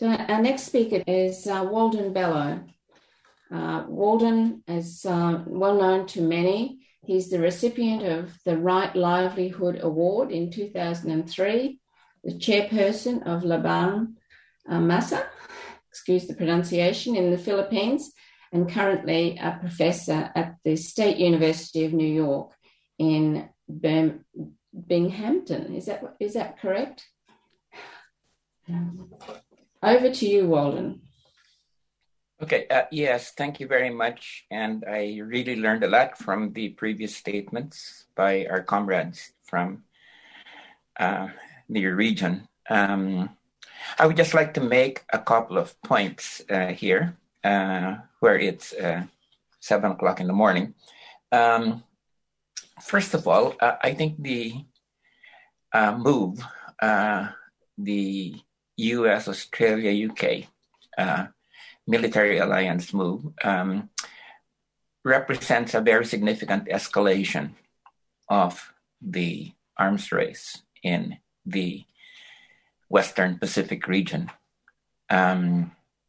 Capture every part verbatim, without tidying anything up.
So our next speaker is uh, Walden Bello. Uh, Walden is uh, well known to many. He's the recipient of the Right Livelihood Award in two thousand three, the chairperson of Labang uh, Masa, excuse the pronunciation, in the Philippines, and currently a professor at the State University of New York in Bir- Binghamton. Is that is that correct? Over to you, Walden. Okay, uh, yes, thank you very much. And I really learned a lot from the previous statements by our comrades from uh, the region. Um, I would just like to make a couple of points uh, here, uh, where it's uh, seven o'clock in the morning. Um, first of all, uh, I think the uh, move, uh, the U S, Australia, U K uh, military alliance move um, represents a very significant escalation of the arms race in the Western Pacific region. Um,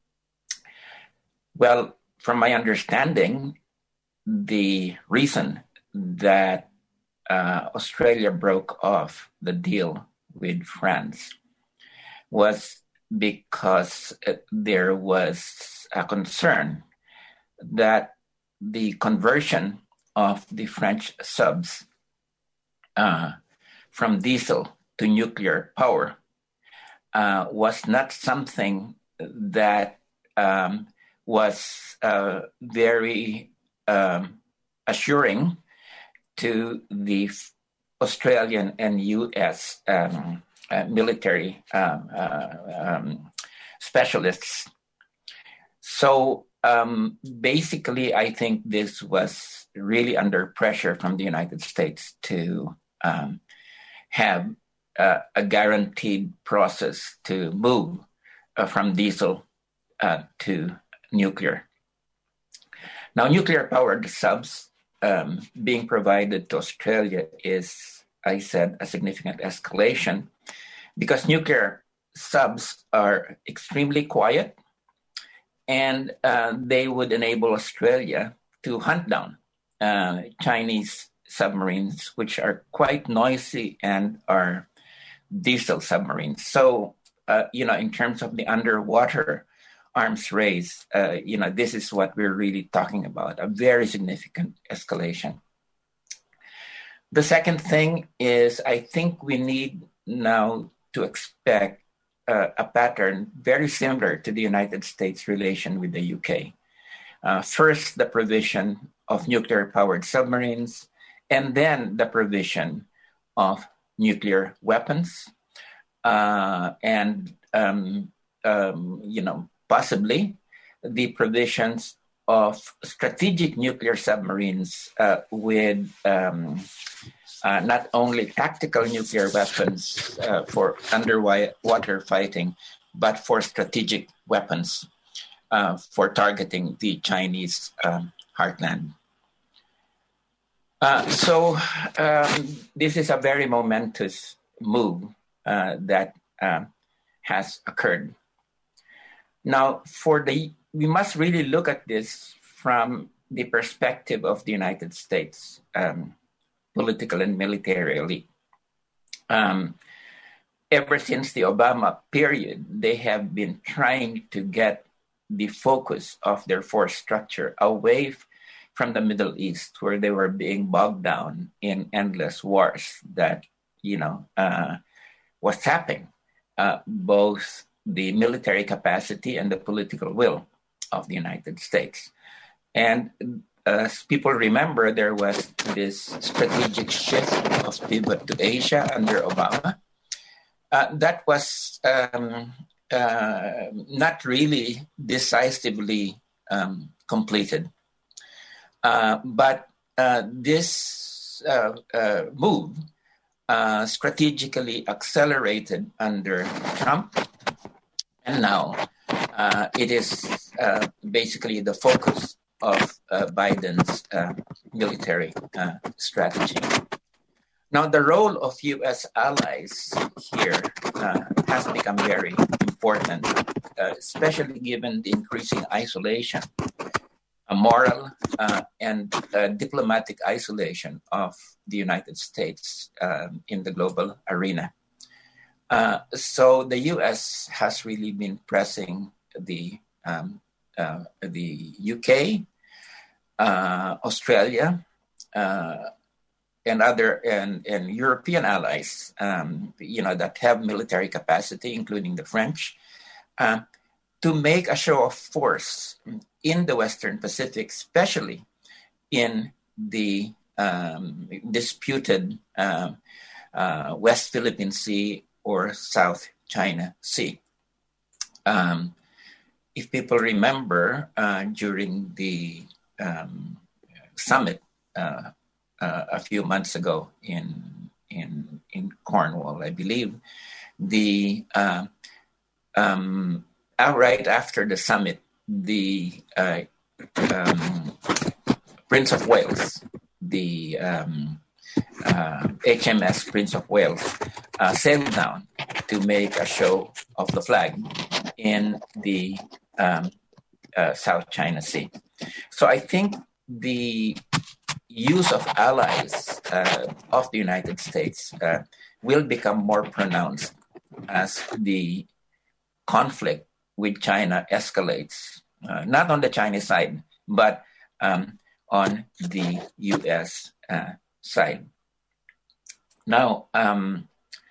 well, from my understanding, the reason that uh, Australia broke off the deal with France was because there was a concern that the conversion of the French subs uh, from diesel to nuclear power uh, was not something that um, was uh, very um, assuring to the Australian and U S um, Uh, military um, uh, um, specialists. So um, basically, I think this was really under pressure from the United States to um, have uh, a guaranteed process to move uh, from diesel uh, to nuclear. Now, nuclear-powered subs um, being provided to Australia is, I said, a significant escalation, because nuclear subs are extremely quiet, and uh, they would enable Australia to hunt down uh, Chinese submarines, which are quite noisy and are diesel submarines. So, uh, you know, in terms of the underwater arms race, uh, you know, this is what we're really talking about, a very significant escalation. The second thing is, I think we need now to expect uh, a pattern very similar to the United States relation with the U K. Uh, first, the provision of nuclear-powered submarines, and then the provision of nuclear weapons, uh, and um, um, you know, possibly the provisions of strategic nuclear submarines uh, with um, Uh, not only tactical nuclear weapons uh, for underwater fighting, but for strategic weapons uh, for targeting the Chinese um, heartland. Uh, so um, this is a very momentous move uh, that uh, has occurred. Now, for the we must really look at this from the perspective of the United States. Um, political and military elite. Um, ever since the Obama period, they have been trying to get the focus of their force structure away f- from the Middle East, where they were being bogged down in endless wars that, you know, uh, was tapping uh, both the military capacity and the political will of the United States. And as people remember, there was this strategic shift of pivot to Asia under Obama. Uh, that was um, uh, not really decisively um, completed. Uh, but uh, this uh, uh, move uh, strategically accelerated under Trump, and now uh, it is uh, basically the focus of uh, Biden's uh, military uh, strategy. Now, the role of U S allies here uh, has become very important uh, especially given the increasing isolation, a moral uh, and uh, diplomatic isolation of the United States um, in the global arena. Uh, so the U S has really been pressing the um, uh, the U K, uh, Australia, uh, and other and, and European allies, um, you know, that have military capacity, including the French, uh, to make a show of force in the Western Pacific, especially in the um, disputed uh, uh, West Philippine Sea or South China Sea. Um, if people remember, uh, during the um, summit uh, uh, a few months ago in in in Cornwall, I believe, the uh, um, uh, right after the summit, the uh, um, Prince of Wales, the um, uh, H M S Prince of Wales, uh, sailed down to make a show of the flag in the um, uh, South China Sea. So I think the use of allies uh, of the United States uh, will become more pronounced as the conflict with China escalates, uh, not on the Chinese side, but um, on the U S uh, side. Now, um,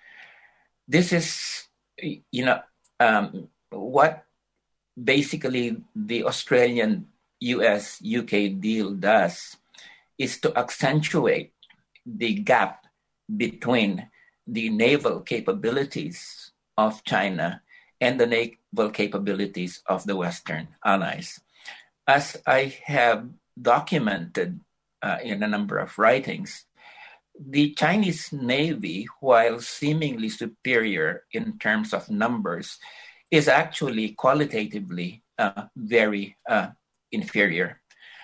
this is, you know, um, what basically the Australian U S U K deal does is to accentuate the gap between the naval capabilities of China and the naval capabilities of the Western allies. As I have documented uh, in a number of writings, the Chinese Navy, while seemingly superior in terms of numbers, is actually qualitatively uh, very uh, inferior.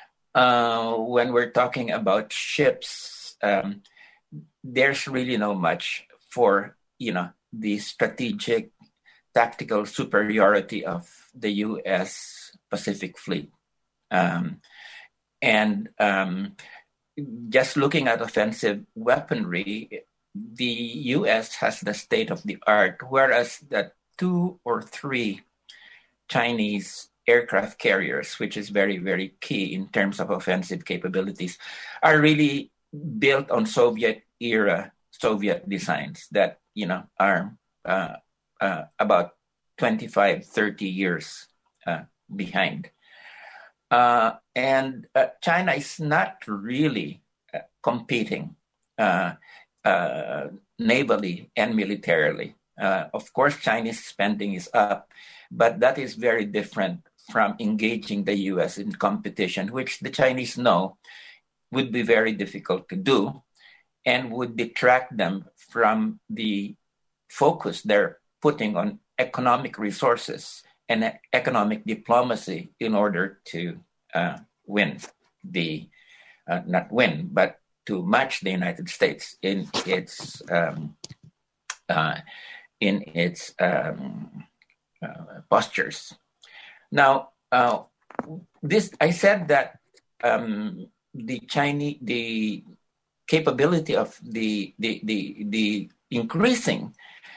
Uh, when we're talking about ships, um, there's really no much for, you know, the strategic tactical superiority of the U S Pacific Fleet. Um, and um, just looking at offensive weaponry, the U S has the state of the art, whereas the two or three Chinese aircraft carriers, which is very, very key in terms of offensive capabilities, are really built on Soviet era, Soviet designs that, you know, are uh, uh, about twenty-five, thirty years uh, behind. Uh, and uh, China is not really uh, competing uh, uh, navally and militarily. Uh, of course, Chinese spending is up, but that is very different from engaging the U S in competition, which the Chinese know would be very difficult to do and would detract them from the focus they're putting on economic resources and economic diplomacy in order to uh, win the, uh, not win, but to match the United States in its um, uh, in its um, uh, postures. Now, uh, this I said that um, the Chinese, the capability of the the the, the increasing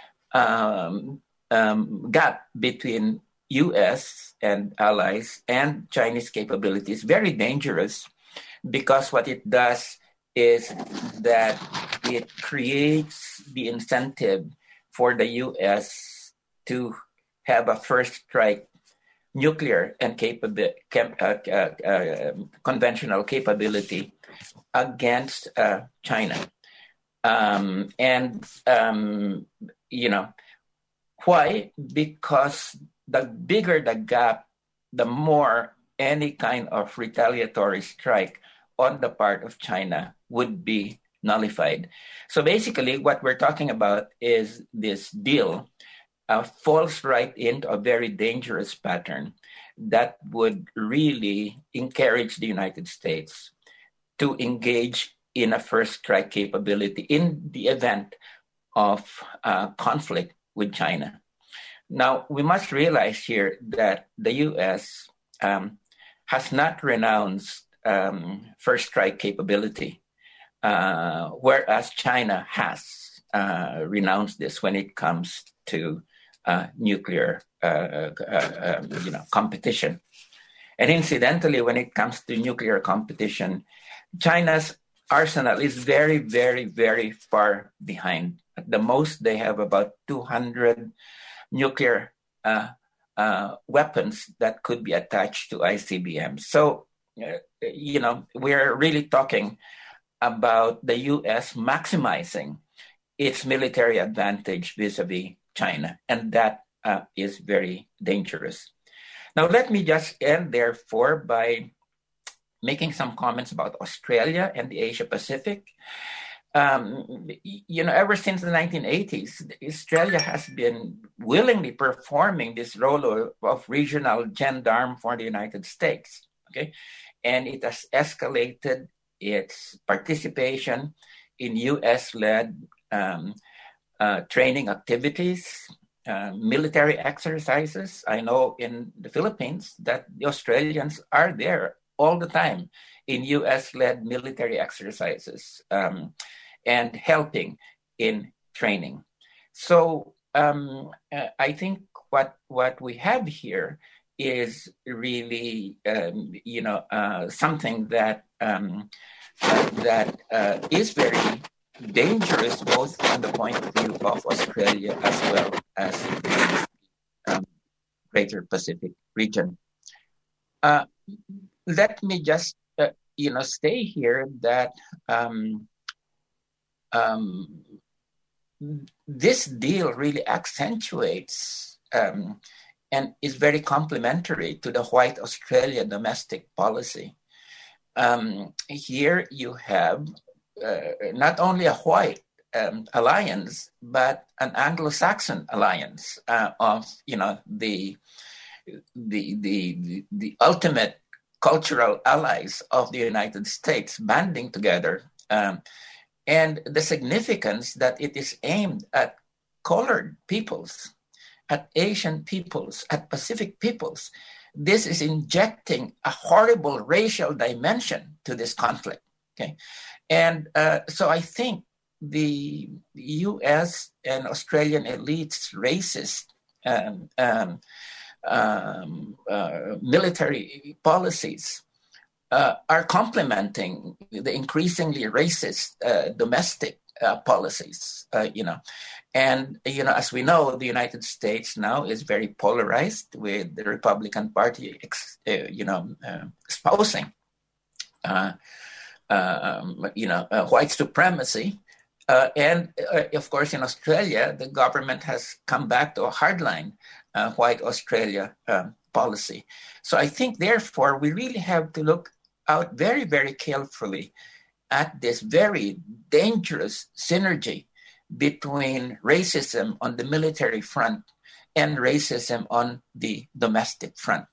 um, um, gap between U S and allies and Chinese capability is very dangerous, because what it does is that it creates the incentive for the U S to have a first strike nuclear and capab- cam- uh, uh, uh, conventional capability against uh, China. Um, and, um, you know, why? Because the bigger the gap, the more any kind of retaliatory strike on the part of China would be nullified. So basically what we're talking about is this deal uh, falls right into a very dangerous pattern that would really encourage the United States to engage in a first strike capability in the event of uh, conflict with China. Now, we must realize here that the U S um, has not renounced um, first strike capability, uh, whereas China has uh, renounced this when it comes to uh, nuclear uh, uh, um, you know, competition. And incidentally, when it comes to nuclear competition, China's arsenal is very, very, very far behind. At the most, they have about two hundred nuclear uh, uh, weapons that could be attached to I C B Ms. So, uh, you know, we're really talking about the U S maximizing its military advantage vis-a-vis China, and that uh, is very dangerous. Now, let me just end, therefore, by making some comments about Australia and the Asia Pacific. Um, you know, ever since the nineteen eighties, Australia has been willingly performing this role of, of regional gendarme for the United States, okay? And it has escalated its participation in U S-led um, uh, training activities, uh, military exercises. I know in the Philippines that the Australians are there all the time in U S-led military exercises um, and helping in training. So um, uh, I think what what we have here is really um, you know uh, something that um, uh, that uh, is very dangerous, both from the point of view of Australia as well as the um, Greater Pacific region. Uh, let me just uh, you know stay here that um, um, this deal really accentuates um, and is very complementary to the White Australia domestic policy. Um, here you have uh, not only a white um, alliance, but an Anglo-Saxon alliance uh, of, you know, the, the, the, the ultimate cultural allies of the United States banding together. Um, and the significance that it is aimed at colored peoples, at Asian peoples, at Pacific peoples. This is injecting a horrible racial dimension to this conflict. Okay, and uh, so I think the U S and Australian elites' racist um, um, um, uh, military policies uh, are complementing the increasingly racist uh, domestic uh, policies. Uh, you know. And, you know, as we know, the United States now is very polarized, with the Republican Party, uh, you know, uh, espousing, uh, um, you know, uh, white supremacy. Uh, and, uh, of course, in Australia, the government has come back to a hardline uh, white Australia um, policy. So I think, therefore, we really have to look out very, very carefully at this very dangerous synergy between racism on the military front and racism on the domestic front.